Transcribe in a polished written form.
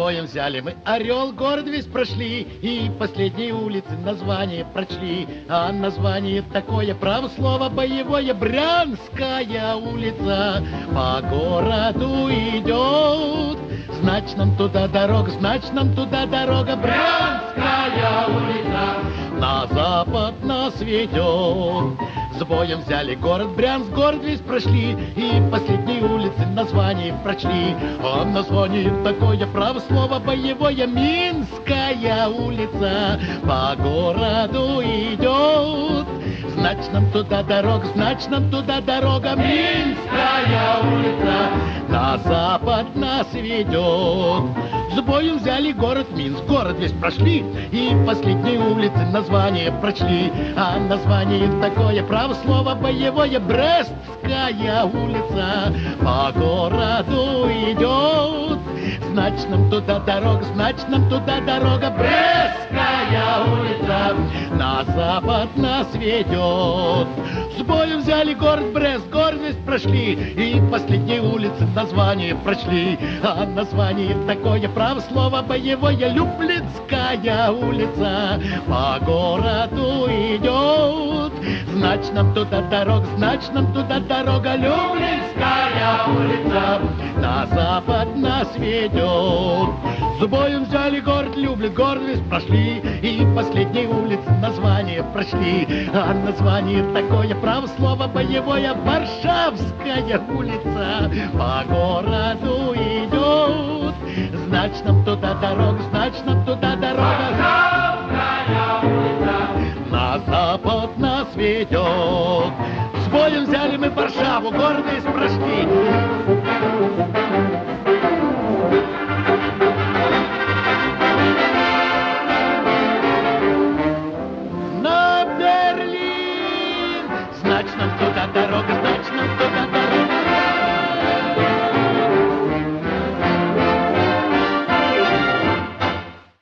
боем взяли мы Орел, город весь прошли, и последние улицы название прочли. А название такое, право слово боевое, Брянская улица по городу идет. Значит, нам туда дорога, значит, нам туда дорога, Брянская улица на запад нас ведет. С боем взяли город Брянск, город весь прошли, и последние улицы название прочли. А название такое, право слово боевое, Минская улица по городу идет. Значит, нам туда дорога, значит, нам туда дорога, Минская улица на запад нас ведет. С боем взяли город Минск, город весь прошли, и последние улицы название прочли. А название такое, право слово боевое, Брестская улица по городу идет. Значит, нам туда дорога, значит, нам туда дорога, Брестская улица на запад нас ведет. С боем взяли город Брест, город весь прошли, и последние улицы название прочли. А название такое, право слово боевое, Люблинская улица по городу идет. Значит, нам туда дорога, значит, нам туда дорога, Люблинская улица на запад нас ведет. С боем взяли город Люблин, город весь прошли, и последние улицы название прочли. А название такое, право слово боевое, Варшавская улица по городу идет. Значит, нам туда дорога, значит, нам туда дорога, Варшавская улица на запад нас ведет. С боем взяли мы Варшаву, город весь прошли. Значит, нам туда дорога,